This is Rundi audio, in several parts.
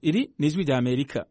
Iri ni ijwi rya Amerika.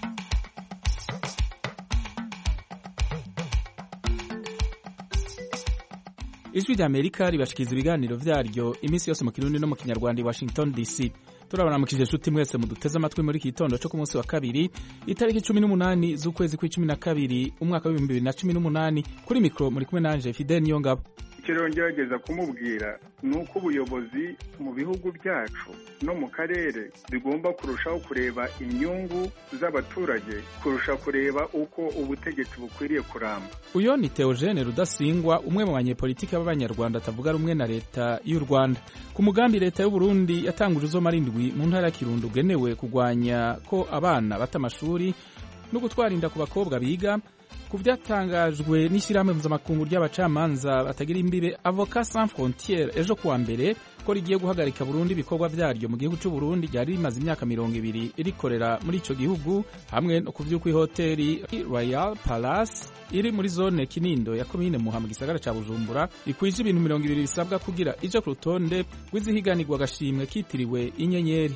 Ijwi rya Amerika ribashikiriza ibiganiro vyaryo iminsi yose mu Kirundi no mu Kinyarwanda i Washington DC. Turabaramukije nshuti mwese muduteze amatwi muri iki gitondo cyo ku munsi wa kabiri itariki 18 z'ukwezi kwa12 umwaka wa 2018. Kuri mikro muri kumwe nanje Fidel Niyongabo. Ikiro ngerageza kumubwira nuko ubuyobozi mu bihugu byacu no mu karere bigomba kurushaho kureba inyungu z'abaturage kurusha kureba uko ubutegetsi bukwiriye kuramba. Uyo ni Theogene Rudasingwa, umwe mu banyepolitiki b'abanyarwanda atavuga rumwe na leta y'u Rwanda. Ku mugambi leta y'u Burundi yatanguje uzomara indwi mu ntara ya Kirundo ugenewe kugwanya ko abana bata amashuri no gutwara inda ku bakobwa biga. Ku byatangajwe n'ishyirahamwe mpuzamakungu ry'abacamanza batagira imbibe Avocats Sans Frontières ejo kuwa mbere ko rigiye guhagarika Burundi ibikorwa byaryo mu gihugu cy'u Burundi ryari rimaze imyaka 20 rikorera muri ico gihugu, hamwe no kuvyuka ihoteli Royal Palace iri muri zone Kinindo ya komine Muha mu gisagara ca Bujumbura ikwije ibintu 20 bisabwa kugira ije ku rutonde rw'izihiganirwa agashimwe kitiriwe inyenyeri.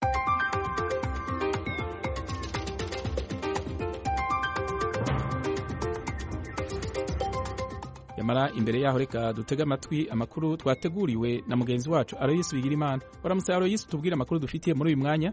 Mara imbere yaho reka dutega amatwi amakuru twateguriwe na mugenzi wacu Aloysi Bigirimana. Waramutse Aloysi, tubwire amakuru dufitiye muri uyu mwanya.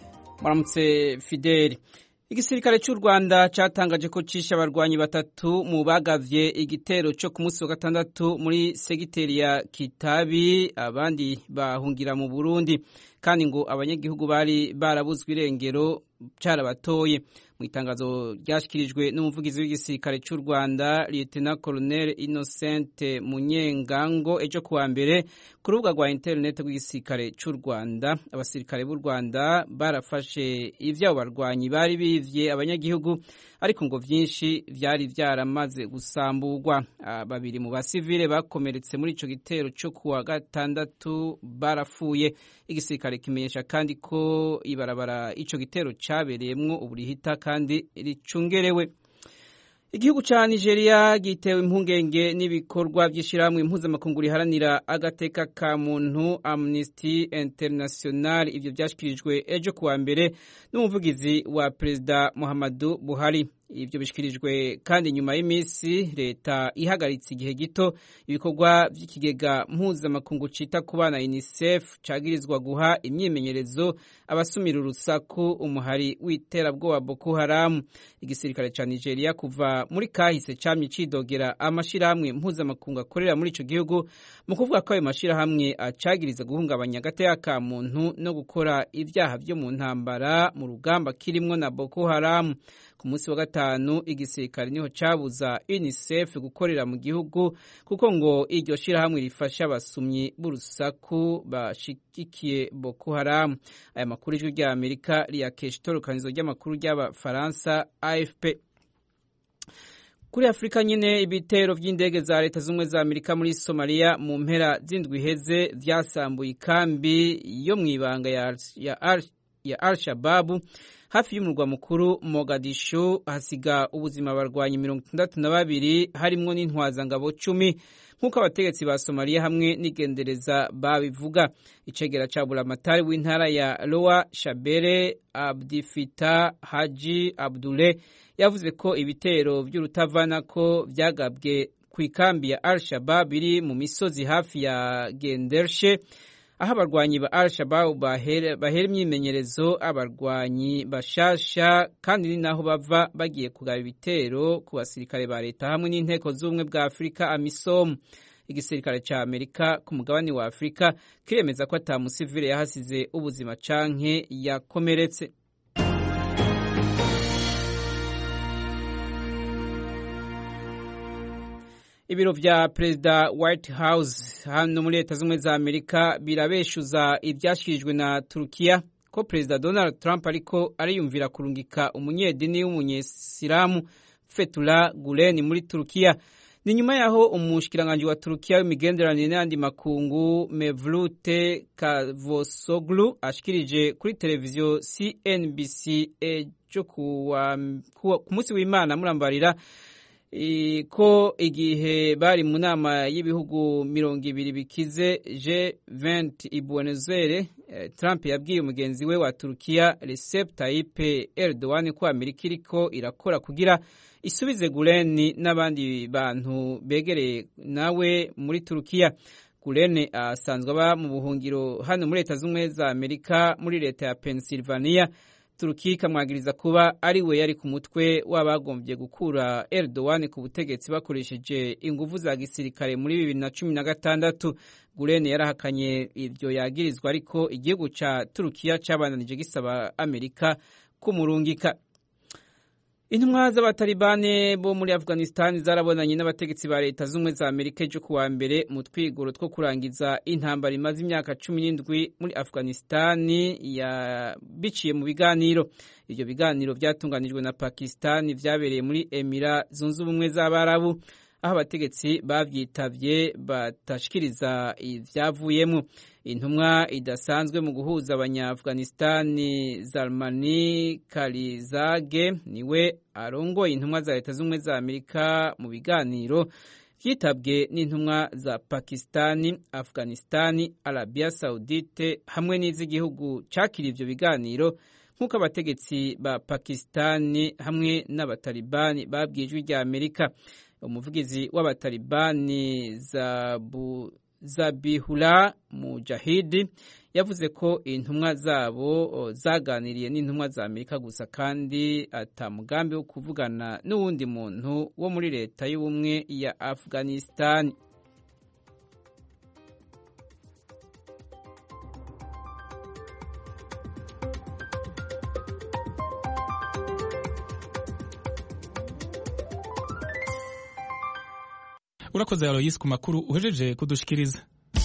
Waramutse Fidel. Igisirikare cy'u Rwanda cyatangaje ko cisha abarwanyi batatu mu bagavye igitero cyo ku munsi wa gatandatu muri segiteri ya Kitabi, abandi bahungira mu Burundi, kandi ngo abanyagihugu bari barabuzwe irengero carabatoye. Mu itangazo ryashikirijwe n'umuvugizi w'igisirikare cy'u Rwanda Lieutenant Colonel Innocent Munyengango ejo kuwa mbere ku rubuga rwa internet rw'igisirikare cy'u Rwanda, abasirikare b'u Rwanda barafashe ivy'abo barwanyi bari bivye abanyagihugu, ariko ngo vyinshi vyari vyaramaze gusamburwa. Babiri mu basivile bakomeretse muri ico gitero cyo kuwa gatandatu barapfuye. Igisirikare kimenyesha kandi ko ibarabara ico gitero cabereyemwo uburihita kandi ricungerewe. Igihugu ca Nigeria gitewe impungenge n'ibikorwa by'ishiramwe mpuzamakungu riharanira agateka ka muntu Amnesty International. Ivyo byashikirijwe ejo kuwa mbere n'umuvugizi wa Perezida Muhammadu Buhari. Ivyo bishikirijwe kandi nyuma y'imisi leta ihagaritse igihe gito ibikorwa by'ikigega mpuzamakungu cita ku bana UNICEF cagirizwa guha imyimenyerezo abasumira urusaku umuhari w'iterabwoba Boko Haram. Igisirikare ca Nigeria kuva muri kahise camye cidogera amashirahamwe mpuzamakungu akorera muri ico gihugu mu kuvuga ko ayo mashirahamwe acagiriza guhungabanya agateka ka muntu no gukora ivyaha vyo mu ntambara mu rugamba kirimwo na Boko Haram. Ku munsi wa gatanu igisirikare niho cabuza UNICEF gukorera mu gihugu kuko ngo iryo shirahamwe rifasha abasumyi b'urusaku bashigikiye Boko Haram. Aya makuru ijwi rya Amerika riyakesha itorokanizo ry'amakuru ry'abafaransa AFP. Kuri Afrika nyine ibitero vy'indege za leta z'umwe za Amerika muri Somalia mu mpera z'indwi heze vyasambuye ikambi yo mwibanga ya Al-Shabaab hafi y'umurwa mukuru Mogadishu, hasiga ubuzima abarwanyi 62 harimwo n'intwazangabo 10 nk'uko abategetsi ba Somalia hamwe n'igendereza babivuga. Icegera ca buramatari w'intara ya Lower Shabelle Abdifita Haji Abdule yavuze ko ibitero by'urutavanako vyagabwe ku ikambi ya Al-Shabaab iri mu misozi hafi ya Gendershe, aho abarwanyi ba Al-Shabaab bahera imyimenyerezo abarwanyi bashasha, kandi ni naho bava bagiye kugaba ibitero ku basirikare ba leta hamwe n'inteko z'ubumwe bwa Afrika AMISOM. Igisirikare ca Amerika ku mugabane wa Afrika kiremeza ko ata musivile yahasize ubuzima canke yakomeretse. Ibiro vya Perezida White House hano muri leta z'umwe za Amerika birabeshuza ivyashikirijwe na Turukiya ko Perezida Donald Trump ariko ariyumvira kurungika umunyedini w'umunyesilamu Fethullah Gulen muri Turukiya. Ni nyuma yaho umushikiranganje wa Turukiya w'imigenderanire n'andi makungu Mevlut Cavusoglu ashikirije kuri televiziyo CNBC ejo ku munsi w'Imana murambarira ko igihe bari mu nama y'ibihugu 20 bikize G20 i Buenos Aires, Trump yabwiye umugenzi we wa Turukiya Recep Tayyip Erdogan ko Amerika iriko irakora kugira isubize Gulen n'abandi bantu begereye nawe muri Turukiya. Gulen asanzwe aba mu buhungiro hano muri Leta z'Ubumwe za Amerika muri leta ya Pennsylvania. Turukiya ikamwagiriza kuba ari we yari ku mutwe w'abagombye gukura Erdogan ku butegetsi bakoresheje ingufu za gisirikare muri 2016. Gulen yarahakanye ivyo yagirizwa, ariko igihugu ca Turukiya cabandanije gisaba Amerika kumurungika. Intumwa z'abatalibane bo muri Afghanistan zarabonanye n'abategetsi ba Leta z'Ubumwe za Amerika ejo kuwa mbere mu twigoro two kurangiza intambara imaze imyaka 17 muri Afghanistan biciye mu biganiro. Ivyo biganiro vyatunganijwe na Pakistan vyabereye muri Emira Zunze Ubumwe z'Abarabu, aho abategetsi bavyitavye batashikiriza ivyavuyemo. Intumwa idasanzwe mu guhuza abanya-Afghanistani Zalmani Khalizadeh niwe arongoye intumwa za Leta z'Ubumwe za Amerika mu biganiro vyitabwe n'intumwa za Pakistani, Afghanistani, Arabia Saudite hamwe n'iz'igihugu cakira ivyo biganiro, nk'uko abategetsi ba Pakistani hamwe n'abatalibani babwijwe rya Amerika. Umuvugizi w'abatalibani Zabihullah Mujahid yavuze ko intumwa zabo zaganiriye n'intumwa za Amerika gusa, kandi atamugambi wo kuvugana n'uwundi muntu wo muri Leta y'Ubumwe ya Afghanistan. Urakoze Aloysi ku makuru uhejeje kudushikiriza.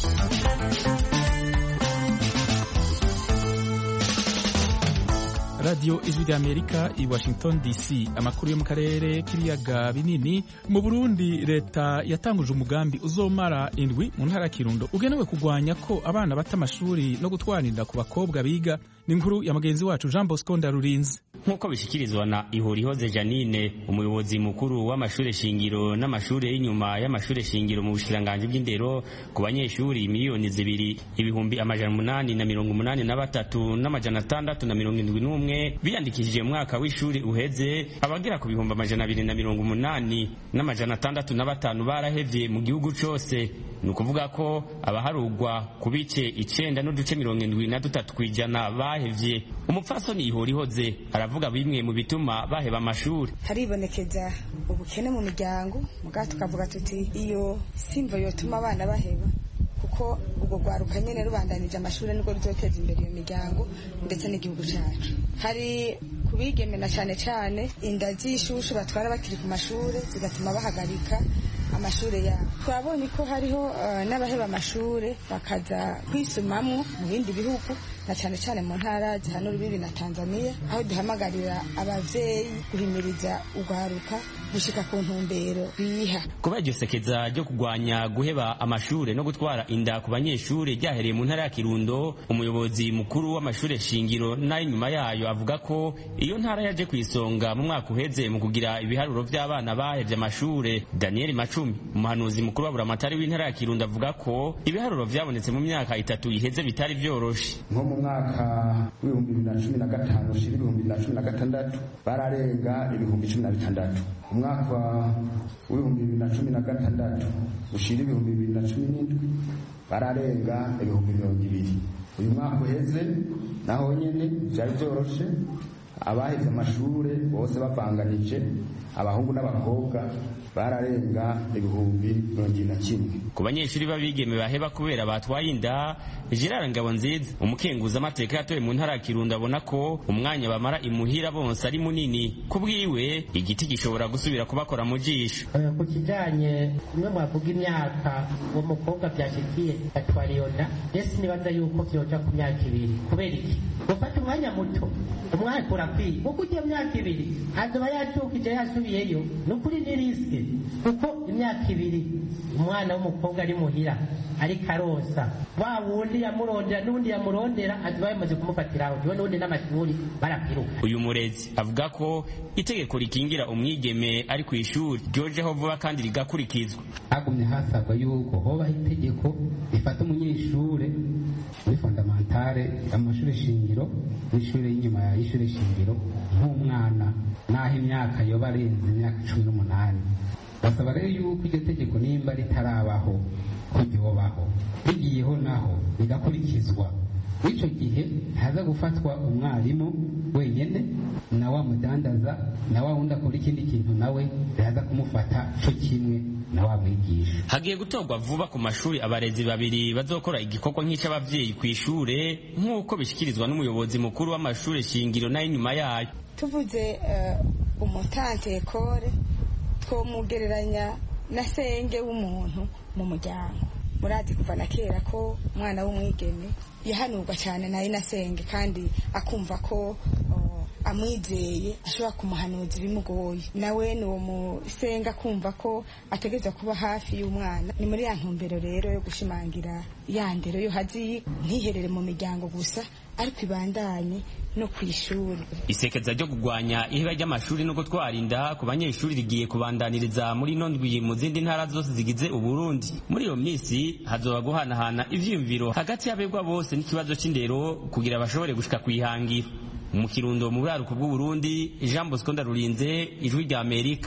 Radio Ijwi ry'Amerika i Washington DC. Amakuru yo mu karere k'ibiyaga binini. Mu Burundi leta yatanguje umugambi uzomara indwi mu ntara Kirundo ugenewe kugwanya ko abana bata amashuri no gutwarinda ku bakobwa biga. Ni inkuru ya mugenzi wacu Jean Bosco Ndarurinze. Nkuko bishikirizwa na Ihurihoze Janine, umuyobozi mukuru w'amashure shingiro n'amashure y'inyuma y'amashure shingiro mu bushikiranganje bw'indero, ku banyeshuri miliyoni 2,883,671 biyandikishije mu mwaka w'ishuri uheze, abagera ku 2,280,605 barahevye mu gihugu cose. Nukuvuga ko abaharugwa ku bice 9.73% bahevye. Umupfasoni Ihurihoze aravuga bimwe mu bituma baheba amashuri. Haribonekeza ubukene mu miryango, muga tukavuga tuti iyo simvo yotuma abana baheba, kuko ubwo gwaruka nyene rubandanije amashuri nibwo ruzoteza imbere iyo miryango ndetse n'igihugu cyacu. Hari kubigemena cyane inda z'ishushu batwara bakiri ku mashuri zigatuma bahagarika amashuri yabo. Twabonye ko hariho n'abaheba amashuri bakaza kwisumamwo mu bindi bihugu, na cyane mu ntara zihana urubibi na Tanzania, aho duhamagarira abavyeyi guhimiriza ugwaruka gushika ku ntumbero biha. Kuba iryo sekeza ryo kugwanya guheba amashuri no gutwara inda ku banyeshuri ryahereye mu ntara ya Kirundo, umuyobozi mukuru w'amashure shingiro n'inyuma yayo avuga ko iyo ntara yaje kwisonga mu mwaka uheze mu kugira ibiharuro by'abana bahevye amashuri. Daniel Macumi, umuhanuzi mukuru wa Buramatari w'intara ya Kirundo, avuga ko ibiharuro vyabonetse mu myaka 3 iheze bitari vyoroshe. Nko mu mwaka w'2015 ushira 2016 bararenga 16,000. Umwaka wa 2016 ushira 2017 bararenga 200,000. Uyu mwaka uheze naho nyene byari vyoroshe, abaheze amashure bose bavanganije abahungu n'abakobwa bararenga 21,000. Ku banyeshuri babigeme baheba kubera batwaye inda, Gerard Ngabonziza, umukenguza amateka yatoye mu ntara ya Kirundo, abona ko umwanya bamara imuhira bonse ari munini. Kubwiwe igiti gishobora gusubira kubakora mu jisho. Ku kijanye kumwe mwavuga imyaka uwo mukobwa byashikiye atwara iyo nda, ese nibaza yuko byoja ku myaka 2. Kubera iki? Gufata umwanya muto, umwaka atangura kwiga kuko ujya myaka 2 azoba yacukije yasubiyeyo nukuri ni riske kuko imyaka 2 umwana w'umukobwa ari muhira ariko aronsa wa wundi yamurondera n'undi yamurondera azoba yamaze kumufatira aho niwe n'undi n'amashuri barapiruka. Uyu murezi avuga ko itegeko rikingira umwigeme ari ku ishuri ryojeho vuba kandi rigakurikizwa. Hagumye hasabwa yuko hoba itegeko rifata umunyeshure muri fondamentale amashuri shingiro n'ishuri y'inyuma ya ishuri shingiro nk'umwana naho imyaka yoba arenze imyaka 18. Basaba rero yuko iryo tegeko nimba ritarabaho kuryobaho rigiyeho naho rigakurikizwa. W'ico gihe haza gufatwa umwarimu wenyene na wa mudandaza na wa wundi akora ikindi kintu nawe haza kumufata cyo kimwe na wa mwigisha. Hagiye gutorwa vuba ku mashuri abarezi babiri bazokora igikorwa nk'ic'abavyeyi ku ishure nk'uko bishikirizwa n'umuyobozi mukuru w'amashuri shingiro nayo inyuma yayo. Tuvuze umutante ekore twomugereranya na senge w'umuntu mu muryango. Murazi kuva na kera ko umwana w'umwigeme yahanurwa cyane nayo nasenge kandi akumva ko amwizeye ashobora kumuhanuza ibimugoye nawe ni uwo musenga kumva ko ategereza kuba hafi y'umwana. Ni muri ya ntumbero rero yo gushimangira ya ndero yo hazi ntiherere mu miryango gusa ariko ibandanye no kwishuri. Isekeza ryo kugwanya iheba ry'amashuri no gutwarinda ku banyeshuri rigiye kubandaniriza muri nondwi mu zindi ntara zose zigize Uburundi. Muri iyo minsi hazoba guhanahana ivyiyumviro hagati y'abegwa bose n'ikibazo c'indero kugira bashobore gushika kwihangira. Mu Kirundo mu buraruko bw'u Burundi, Jean Bosco Ndarurinze, Ijwi rya Amerika.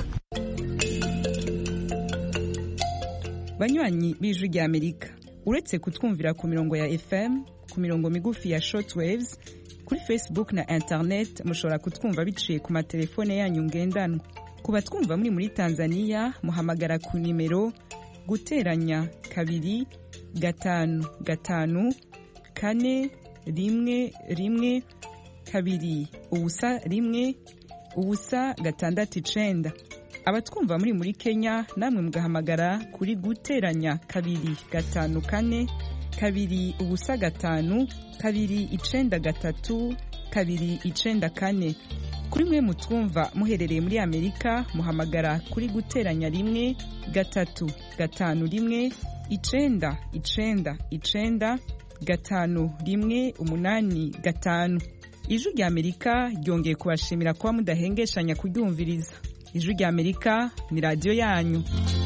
Banywanyi b'Ijwi rya Amerika, uretse kutwumvira ku mirongo ya FM, ku mirongo migufi ya shortwaves, kuri Facebook na internet mushobora kutwumva biciye ku matelefone yanyu ngendanwa. Kuba twumva muri Tanzania muhamagara ku nimero guteranya 2 5 5 4 1 2 ubusa 1 ubusa 6 abatwumva muri Kenya namwe mugahamagara kuri guteranya 2 5 4 2 ubusa 5 2 9 3 2 9 4. Kuri mwe mutwumva muherereye muri Amerika muhamagara kuri guteranya 1 3 5 1 9 9 9 5 1 8 5. Ijwi rya Amerika ryongeye kubashimira kuba mudahengeshanya kuryumviriza. Ijwi rya Amerika ni radio yanyu.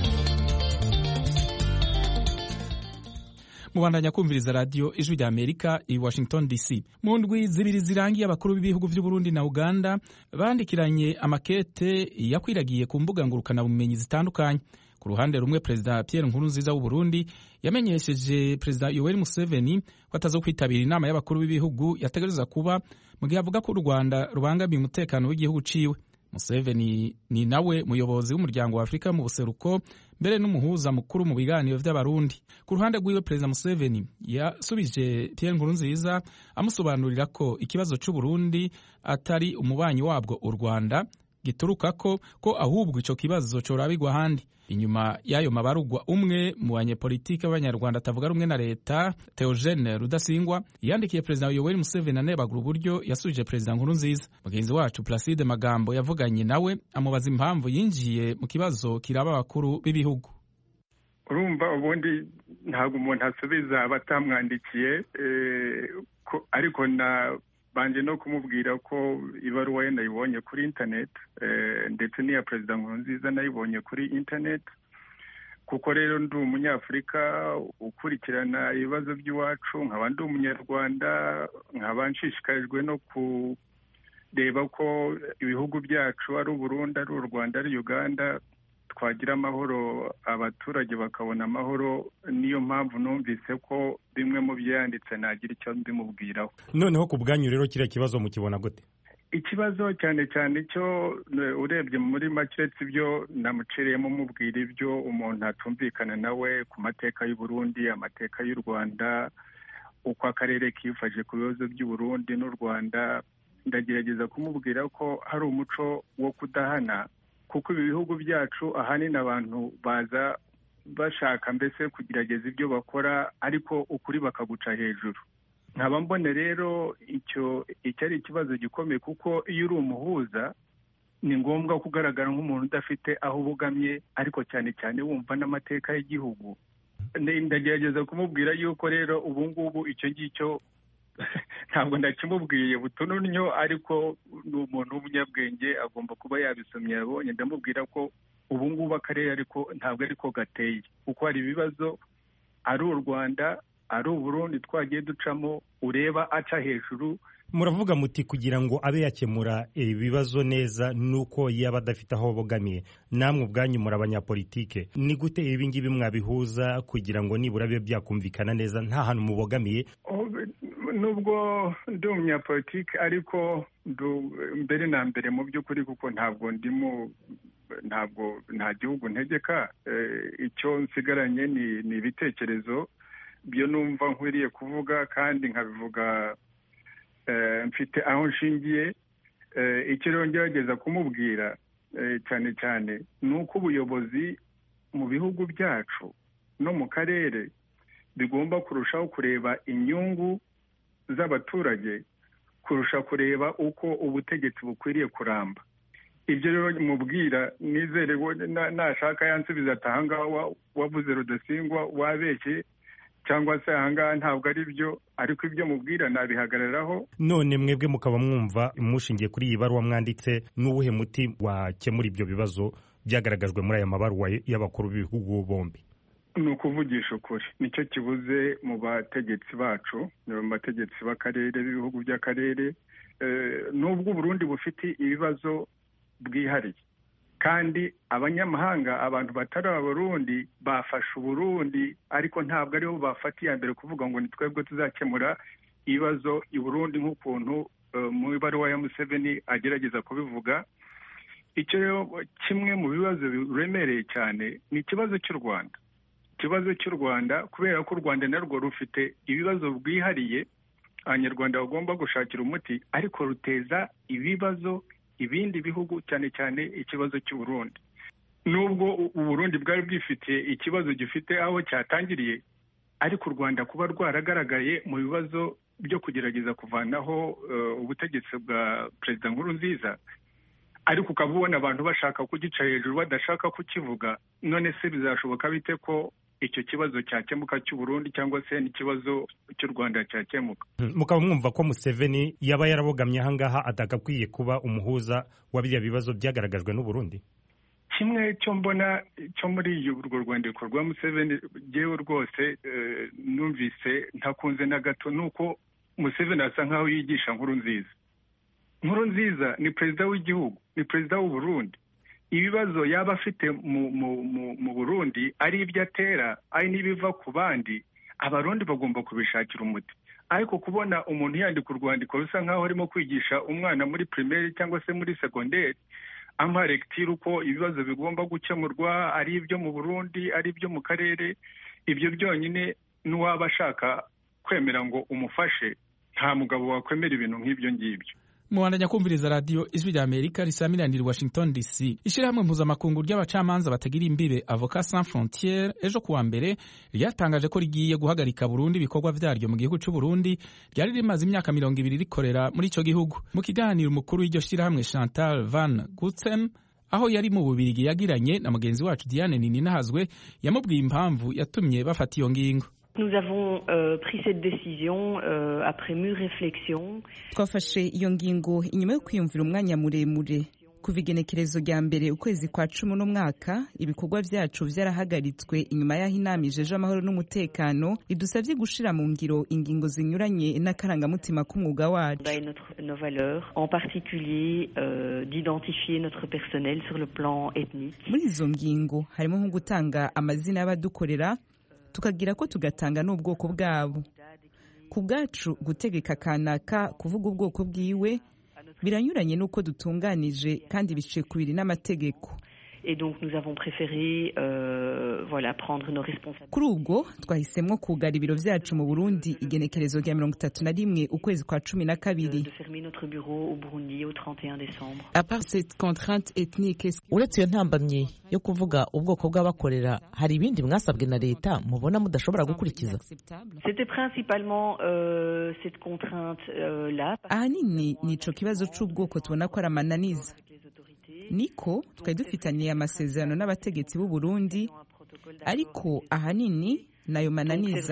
Mubandanya kumviriza radio Ijwi rya Amerika i Washington DC. Mu ndwi zibiri zirangiye abakuru b'ibihugu by'u Burundi na Uganda bandikiranye amakete yakwiragiye ku mbuga ngurukana bumenyi zitandukanye. Ku ruhande rumwe Perezida Pierre Nkurunziza w'u Burundi yamenyesheje Perezida Yoweri Museveni ko atazokwitabira inama y'abakuru b'ibihugu yategereza kuba mu gihe avuga ko u Rwanda rubangamiye umutekano w'igihugu ciwe. Museveni ni nawe muyobozi w'umuryango wa Afrika mu buseruko mbere n'umuhuza mukuru mu biganiro vy'abarundi. Ku ruhande rw'iwe Perezida Museveni yasubije Pierre Nkurunziza amusobanurira ko ikibazo c'u Burundi atari umubanyi wabwo u Rwanda gituruka ko ahubwo ico kibazo corabigwa handi. Inyuma y'ayo mabarugwa umwe mu banyepolitike b'abanyarwanda atavuga rumwe na leta Theogene Rudasingwa yandikiye Perezida Yoweri Museveni anebagura uburyo yasubije Perezida Nkurunziza. Mugenzi wacu Placide Magambo yavuganye nawe amubaza impamvu yinjiye mu kibazo kiraba abakuru b'ibihugu. Urumva ubundi ntabwo umuntu asubiza abatamwandikiye ariko na banje no kumubwira ko ibaruwa ye nayibonye kuri internet ndetse n'iya Perezida Nkurunziza nayibonye kuri internet kuko rero ndi umunyafurika ukurikirana ibibazo by'iwacu nkaba ndi umunyarwanda nkaba nshishikarijwe no kureba ko ibihugu byacu ari u Burundi ari u Rwanda ari Uganda twagira amahoro abaturage bakabona amahoro. Niyo mpamvu numvise ko bimwe mu byanditse nagira icyo mbimubwiraho. Noneho ku bwanyu rero kiriya kibazo mukibona gute? Ikibazo cyane cyane cyo urebye muri make ibyo namucereyemo mubwira ibyo umuntu atumvikana nawe ku mateka y'u Burundi, amateka y'u Rwanda, uko akarere kifashe ku bibazo by'u Burundi n'u Rwanda. Ndagerageza kumubwira ko hari umuco wo kudahana kuko ibi bihugu byacu ahanini abantu baza bashaka mbese kugerageza ibyo bakora ariko ukuri bakaguca hejuru. nkaba mbona rero icyo ari ikibazo gikomeye, kuko iyo uri umuhuza ni ngombwa kugaragara nk'umuntu udafite aho ubugamye, ariko cyane cyane wumva n'amateka y'igihugu. Ndagerageza kumubwira yuko rero ubu ngubu icyo ngicyo ntabwo ndakimubwiye butununyo, ariko ni umuntu w'umunyabwenge agomba kuba yabisomye yabonye. Ndamubwira ko ubu ngubu akarere ariko ntabwo ariko gateye, kuko hari ibibazo ari u Rwanda ari u Burundi twagiye ducamo, ureba aca hejuru. Muravuga muti kugira ngo abe yakemura ibibazo neza nuko yaba adafite aho bogamiye. Namwe ubwanyu muri abanyapolitike, ni gute ibi ngibi mwabihuza kugira ngo nibura bibe byakumvikana neza nta hantu mubogamiye? Nubwo ndi umunyapolitike, ariko mbere na mbere mu by'ukuri, kuko ntabwo nta gihugu ntegeka. Icyo nsigaranye ni ibitekerezo byo numva nkwiriye kuvuga, kandi nkabivuga mfite aho nshingiye. Icyo rero ngerageza kumubwira cyane cyane ni uko ubuyobozi mu bihugu byacu no mu karere bigomba kurushaho kureba inyungu z'abaturage kurusha kureba uko ubutegetsi bukwiriye kuramba. Ibyo rero mubwira, nizere nashaka yansubiza ati ahangaha wavuze Rudasingwa wabeshye, cyangwa se ahangaha ntabwo ari byo, ariko ibyo mubwira nabihagararaho. None mwebwe mukaba mwumva mushingiye kuri iyi baruwa mwanditse, n'uwuhe muti wakemura ibyo bibazo byagaragajwe muri aya mabaruwa y'abakuru b'ibihugu bombi? Ni ukuvugisha ukuri, nicyo kibuze mu bategetsi bacu, mu bategetsi b'akarere b'ibihugu by'akarere. Nubwo Burundi bufite ibibazo bwihariye, kandi abanyamahanga, abantu batari Abarundi bafashe Uburundi, ariko ntabwo ariho bafatiye mbere kuvuga ngo ni twebwe tuzakemura ibibazo i Burundi, nk'ukuntu mu ibaruwa ya Museveni agerageza kubivuga. Icyo rero kimwe mu bibazo biremereye cyane ni ikibazo cy'u Rwanda. Ikibazo cy'u Rwanda, kubera ko u Rwanda narwo rufite ibibazo bwihariye abanyarwanda bagomba gushakira umuti, ariko ruteza ibibazo ibindi bihugu, cyane cyane ikibazo cy'u Burundi. Nubwo u Burundi bwari bwifitiye ikibazo gifite aho cyatangiriye, ariko u Rwanda kuba rwaragaragaye mu bibazo byo kugerageza kuvanaho ubutegetsi bwa Perezida Nkurunziza, ariko ukaba ubona abantu bashaka kugica hejuru badashaka kukivuga. None se bizashoboka bite ko icyo kibazo cyakemuka cy'u Burundi, cyangwa se n'ikibazo cy'u Rwanda cyakemuka? Mukaba mwumva ko Museveni yaba yarabogamye ahangaha atagakwiye kuba umuhuza wa bya bibazo byagaragajwe n'u Burundi? Kimwe cyo mbona cyo muri urwo rwandiko rwa Museveni, jewe rwose numvise ntakunze na gato, nuko Museveni asa nkaho yigisha Nkurunziza. Nkurunziza ni perezida w'igihugu, ni perezida w'u Burundi. Ibibazo yaba afite mu Burundi ari ibyo atera, ari n'ibiva ku bandi, Abarundi bagomba kubishakira umuti. Ariko kubona umuntu yandika urwandiko rusa nkaho arimo kwigisha umwana muri primaire cyangwa se muri secondaire, ampa lecture uko ibibazo bigomba gukemurwa, ari ibyo mu Burundi ari ibyo mu karere, ibyo byonyine n'uwaba ashaka kwemera ngo umufashe, nta mugabo wakwemera ibintu nk'ibyo ngibyo. Muhandanya kumviriza radio Ijwi rya Amerika risamiranira Washington DC. Ishirahamwe mpuzamakungu ry'abacamanza batagira imbibe Avocats Sans Frontières ejo kuwa mbere ryatangaje ko rigiye guhagarika Burundi ibikorwa vyaryo mu gihugu cy'u Burundi ryari rimaze imyaka 20 rikorera muri ico gihugu. Mu kiganiro umukuru w'iryo shirahamwe Chantal Van Gutsem, aho yari mu Bubirigi, yagiranye na mugenzi wacu Diane Nininahazwe, yamubwiye impamvu yatumye bafata iyo ngingo. Nous avons pris cette décision après mûre réflexion. Twafashe iyo ngingo inyuma yo kwiyumvira umwanya muremure. Kuva igenekerezo rya mbere ukwezi kwa 10 mwaka, ibikorwa vyacu vyarahagaritswe inyuma y'aho inama ijeje amahoro n'umutekano idusavye gushira mu ngiro ingingo zinyuranye n'akarangamutima k'umwuga wacu. Nos valeurs, en particulier d'identifier notre personnel sur le plan ethnique. Muri izo ngingo harimo nko gutanga amazina y'abadukorera, tukagira ko tugatanga n'ubwoko bwabo. Ku bwacu gutegeka kanaka kuvuga ubwoko bwiwe biranyuranye n'uko dutunganije kandi biciye kubiri n'amategeko. Et donc nous avons préféré prendre nos responsabilités. Kuri ubwo twahisemwo kugara ibiro vyacu mu Burundi igenekerezo rya 31 ukwezi kwa 12 de fermer notre bureau au Burundi au 31 décembre. À part cette contrainte ethnique, uretse iyo ntambamye yo kuvuga ubwoko bw'abakorera hari ibindi mwasabwe na leta mubona mudashobora gukurikiza? C'était principalement cette contrainte là. Ahanini nico kibazo c'ubwoko tubona ko ari amananiza. Niko twari dufitaniye amasezerano n'abategetsi b'u Burundi, ariko ahanini nayo mananiza.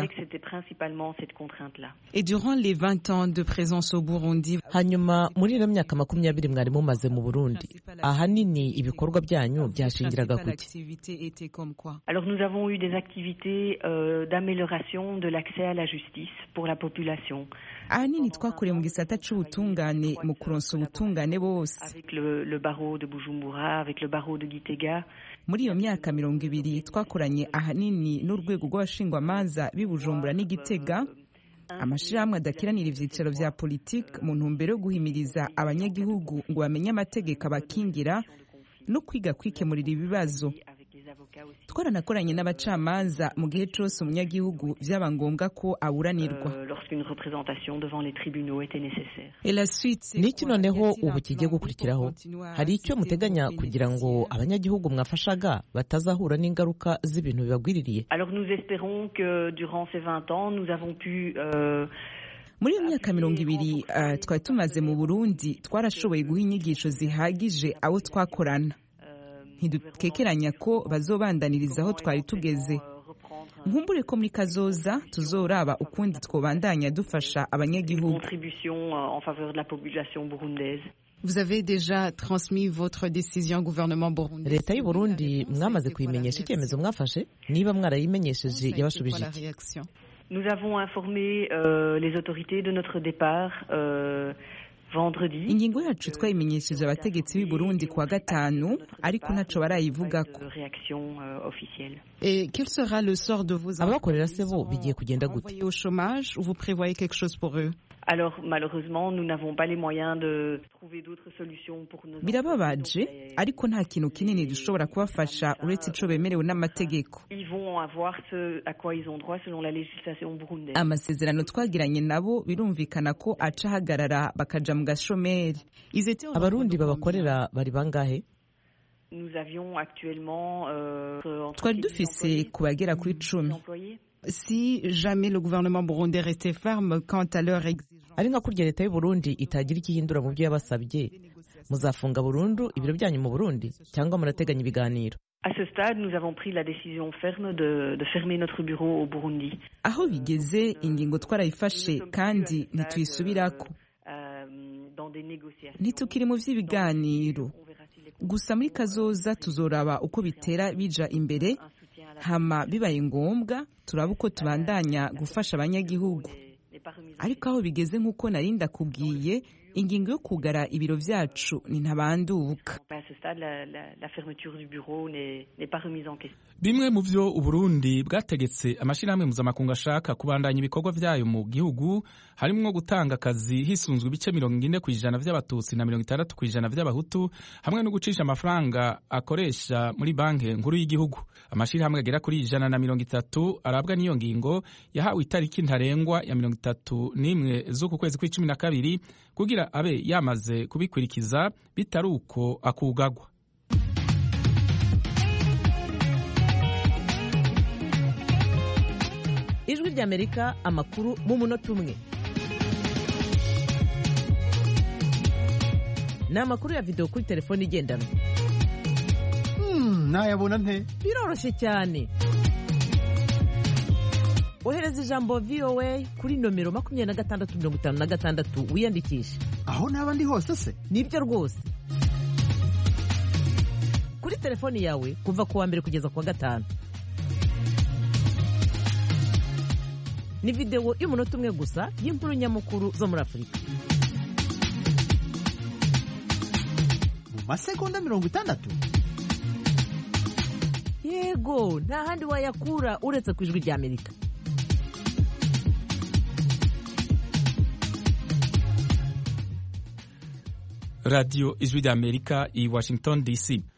Et durant les 20 ans de présence au Burundi, hanyuma muri iyo myaka 20 mwari mumaze mu Burundi, ahanini ibikorwa byanyu byashingiraga kuki? Alors nous avons eu des activités d'amélioration de l'accès à la justice pour la population. Ahanini twakoreye mu gisata c'ubutungane mu kuronsa ubutungane bose. Avec le barreau de Bujumbura, avec le barreau de Gitega. Muri iyo myaka 20 twakoranye ahanini n'urwego rw'abashingwamanza b'i Bujumbura n'Igitega, amashirahamwe adakiranira ivyicaro vya politike mu ntumbero yo guhimiriza abanyagihugu ngo bamenye amategeko abakingira no kwiga kwikemurira ibibazo. Twaranakoranye n'abacamanza mu gihe cyose umunyagihugu vyaba ngombwa ko aburanirwa. Niki noneho ubu kigiye gukurikiraho? Hari icyo muteganya kugira ngo abanyagihugu mwafashaga batazahura n'ingaruka z'ibintu bibagwiririye? Alors nous espérons que durant ces 20 ans nous avons pu muri iyo myaka 20 twari tumaze mu Burundi twarashoboye guha inyigisho zihagije abo twakorana. Ntidukekeranya ko bazobandaniriza aho twari tugeze. Nkumbure ko muri kazoza tuzoraba ukundi twobandanya dufasha abanyagihugu. Vous avez déjà transmis votre décision au gouvernement burundais. Leta y'u Burundi mwamaze kuyimenyesha icyemezo mwafashe? Niba mwarayimenyesheje yabashubije iki? Nous avons informé les autorités de notre départ vendredi. Ingingo yacu twayimenyesheje abategetsi b'i Burundi kuwa gatanu, ariko ntaco barayivugako. Et quel sera le sort de vos abakorera se bo bigiye kugenda gute? Au chômage ou vous prévoyez quelque chose pour eux? Alors malheureusement nous n'avons pas les moyens de trouver d'autres solutions pour nos. Birababaje, ariko nta kintu kinini dushobora kubafasha uretse ico bemerewe n'amategeko. Ils vont avoir ce à quoi ils ont droit selon la législation burundaise. Amasezerano twagiranye nabo birumvikana ko aca hagarara bakaja mu gashomeri. Abarundi babakorera bari bangahe? Nous avions actuellement twari dufise kubagera kuri 10. Si jamais le gouvernement burundais restait ferme quant à leur exigence. Ari nka kurya leta y'u Burundi itagira ikihindura mu byo yabasabye, muzafunga burundu ibiro byanyu mu Burundi cyangwa murateganya ibiganiro? À ce stade, nous avons pris la décision ferme de fermer notre bureau au Burundi. Aho bigeze ingingo twarayifashe kandi ntituyisubirako. Nitukiri mu vy'ibiganiro. Gusa muri kazoza tuzoraba uko bitera bija imbere, hama bibaye ngombwa turaba uko tubandanya gufasha abanyagihugu. Ariko aho bigeze nk'uko narinda kubwiye, ingingo yo kugara ibiro vyacu ni ntabanduka. Bimwe mu vyo Uburundi bwategetse amashirahamwe mpuzamakungu ashaka kubandanya ibikorwa vyayo mu gihugu harimwo gutanga akazi hisunzwe ibice 40% vy'abatutsi na 60% vy'abahutu hamwe no gucisha amafaranga akoresha muri banki nkuru y'igihugu. Amashirahamwe agera kuri 130 arabwa n'iyo ngingo yahawe itariki ntarengwa ya 31 z'uku kwezi kwa12 kugira abe yamaze kubikwirikiza bitari uko akugagwa. Ijwi ry'Amerika, amakuru mu munota umwe. Ni amakuru ya video kuri telefone igendanwa. Nayabona nte? Biroroshye cyane. Ohereza ijambo VOA kuri nomero 2656 wiyandikishe. Aho naba ndi hose se? Nibyo rwose. Kuri telefone yawe kuva kuwa mbere kugeza kuwa gatanu. Ni video y'umunota umwe gusa y'inkuru nyamukuru zo muri Afurika. Mu masegonda 60? Yego, nta handi wayakura uretse ku Ijwi ry'Amerika. Radio Ijwi ry'Amerika i Washington DC.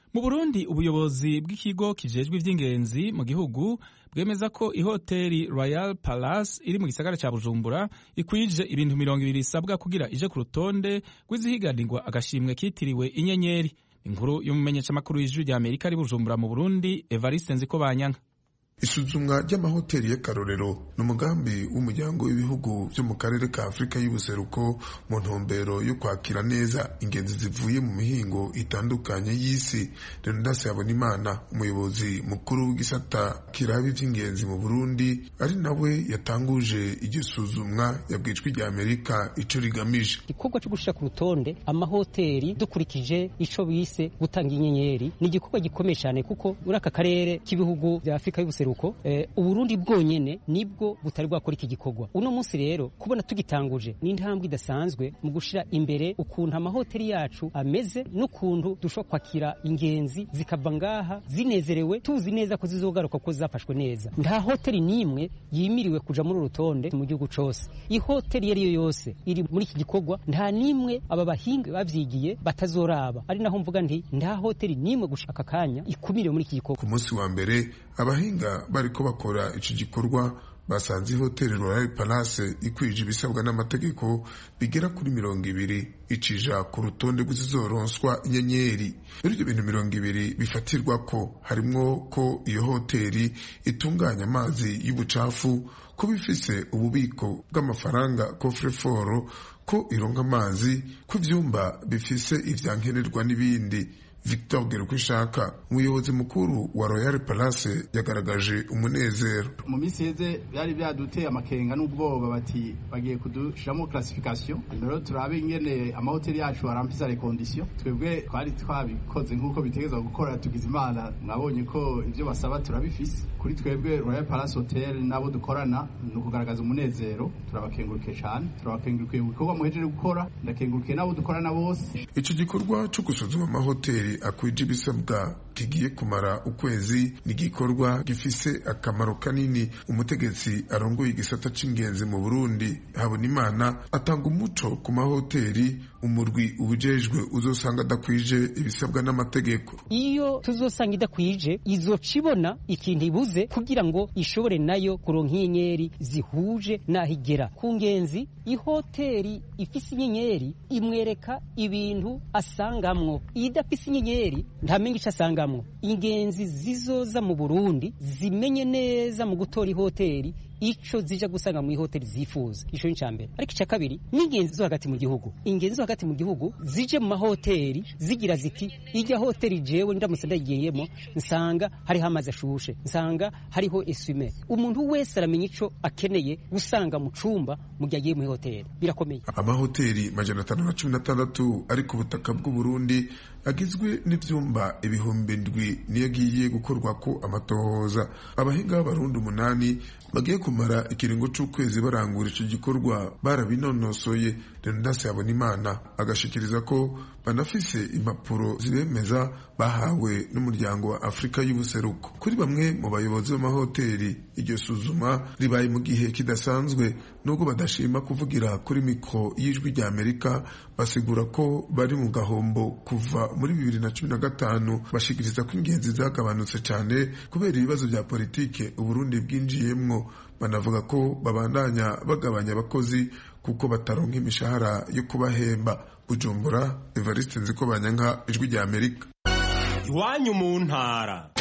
mu Burundi ubuyobozi bw'ikigo kijejwe ivy'ingenzi mu gihugu bwemeza ko ihoteli Royal Palace iri mu gisagara ca Bujumbura ikwije ibintu 200 bisabwa kugira ije ku rutonde rw'izihiganirwa agashimwe kitiriwe inyenyeri. Inkuru y'umumenyeshamakuru w'ijwi rya Amerika ari Bujumbura mu Burundi, Evariste Nzikobanyanka. Isuzumwa ry'amahoteli y'akarorero n'umugambi w'umuryango w'ibihugu byo mu karere ka Afrika y'ubuseruko mu ntumbero yo kwakira neza ingenzi zivuye mu mihingo itandukanye y'isi. Leonidas Habonimana, umuyobozi mukuru w'igisata kiraba ivy'ingenzi mu Burundi, ari nawe yatanguje iryo suzumwa yabwijwe rya Amerika ico rigamije. Igikorwa cyo gushira ku rutonde amahoteli dukurikije ico bise gutanga inyenyeri ni igikorwa gikomeye cyane, kuko muri aka karere k'ibihugu bya Afrika y'ubuseruko Uburundi bwonyene nibwo butari bwakora iki gikorwa. Uno munsi rero kubona tugitanguje ni intambwe idasanzwe mu gushira imbere ukuntu amahoteli yacu ameze n'ukuntu dushobora kwakira ingenzi zikava ngaha zinezerewe, tuzi neza ko zizogaruka ko zafashwe neza. Nta hoteli nimwe yimiriwe kuja muri urutonde mu gihugu cose. Ihoteli yari yo yose iri muri iki gikorwa nta nimwe aba bahinga bavyigiye batazoraba. Ari naho mvuga nti nta hoteli nimwe gushaka kanya ikumire muri iki gikorwa. Ku munsi wa mbere abahinga bariko bakora ico gikorwa basanze hoteli Royal Palace ikwije ibisabwa n'amategeko bigera kuri 200 icija ku rutonde rw'izizoronswa inyenyeri. Muri ibyo bintu 200 bifatirwa ko harimwo ko iyo hoteli itunganya amazi y'ubucafu, ko bifise ububiko bw'amafaranga coffre-fort, ko ironka amazi, ko ivyumba bifise ivyankenerwa n'ibindi. Victor Gerukwishaka, umuyobozi mukuru wa Royal Palace, yagaragaje umunezero. Mu minsi heze byari byaduteye amakenga n'ubwoba bati bagiye kudushiramo classification, rero turabe ingene amahoteli yacu arampisa les conditions. Twebwe twari twabikoze nk'uko bitegezwa gukora, tugize Imana mwabonye ko ivyo basaba turabifise. Kuri twebwe Royal Palace Hotel nabo dukorana no kugaragaza umunezero, turabakenguruke cyane, turabakenguruke uko muhejeje gukora, ndakenguruke nabo dukorana bose. Ico gikorwa cyo gusuzuma amahoteli akwije ibisabwa kigiye kumara ukwezi ni gikorwa gifise akamaro kanini. Umutegetsi arongoye igisata c'ingenzi mu Burundi, Habonimana, atanga umuco ku mahoteli umurwi ubujejwe uzosanga dakwije ibisabwa n'amategeko. Iyo tuzosanga idakwije izocibona ikintu ibuze kugira ngo ishobore nayo kuronka inyenyeri zihuje nahigera ku ngenzi. Ihoteli ifise inyenyeri imwereka ibintu asangamwo, idafise inyenyeri ntamenye ico asangamwo. Ingenzi zizoza mu Burundi zimenye neza mu gutora ihoteli ico zija gusanga mu ihoteli zifuza. Ico ni cyambere. Ariko icya kabiri ni ingenzi zo hagati mu gihugu. Ingenzi zo hagati mu gihugu zije mu mahoteli zigira ziti ijya hoteli jewe ndamutse ndagiyemo nsanga hariho amazi ashushe, nsanga hariho esume. Umuntu wese aramenya ico akeneye gusanga mu cumba mu gihe agiye mu hoteli. Birakomeye. Amahoteli 516 ari ku butaka bw'u Burundi agizwe n'ivyumba 7,000 niyo agiye gukorwa ko amatohoza. Abahinga b'Abarundi 8 bagiye kumara ikiringo c'ukwezi barangura ico gikorwa barabinonosoye. Leonidas Habonimana agashikiriza ko banafise impapuro zibemeza bahawe n'umuryango wa Afrika y'ubuseruko. Kuri bamwe mu bayobozi b'amahoteli iryo suzuma ribaye mu gihe kidasanzwe, nubwo badashima kuvugira kuri mikro y'ijwi rya Amerika, basigura ko bari mu gahombo kuva muri 2015. Bashikiriza ko ingenzi zagabanutse cyane kubera ibibazo bya politike Uburundi bwinjiyemwo. Banavuga ko babandanya bagabanya abakozi kuko bataronka imishahara yo kubahemba. Bujumbura, Evariste Nzikobanyanka, ijwi rya Amerika. Iwanyu mu ntara.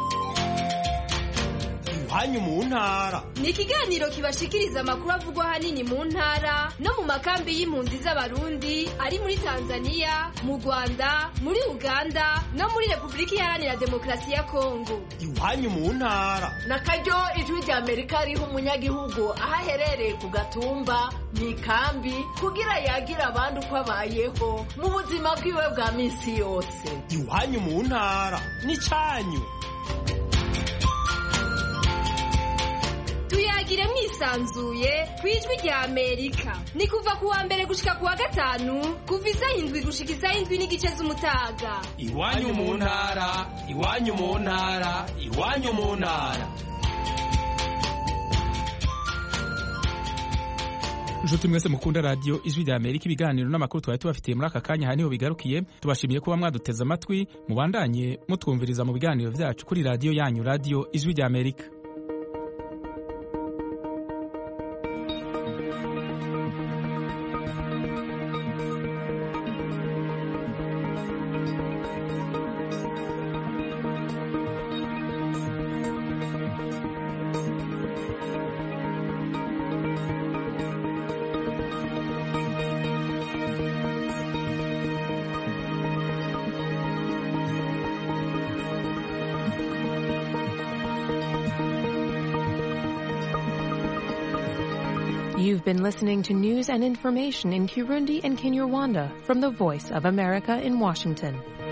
Iwanyu mu ntara ni ikiganiro kibashikiriza amakuru avugwa hanini mu ntara no mu makambi y'impunzi z'Abarundi ari muri Tanzania, mu Rwanda, muri Uganda no muri Republika Iharanira Demokarasi ya Kongo. Iwanyu mu ntara nakaryo ijwi rya Amerika riho umunyagihugu aho aherereye ku gatumba mu ikambi kugira yagira abandi uko abayeho mu buzima bwiwe bwa minsi yose. Iwanyu mu ntara ni cyanyu. Tuyagire mwisanzuye kwijwi rya Amerika. Ni kuva kuwa mbere gushika kuwa gatanu kuva 7 gushika 7 n'igice z'umutaga. Iwanyu mu ntara, iwanyu mu ntara, iwanyu mu ntara. nshuti mwese mukunda radiyo ijwi rya Amerika, ibiganiro n'amakuru twari tubafitiye muri aka kanya aha niho bigarukiye. Tubashimiye kuba mwaduteze amatwi, mubandanye mutwumviriza mu biganiro byacu kuri radiyo yanyu, radiyo ijwi rya Amerika. You've been listening to news and information in Kirundi and Kinyarwanda from the Voice of America in Washington.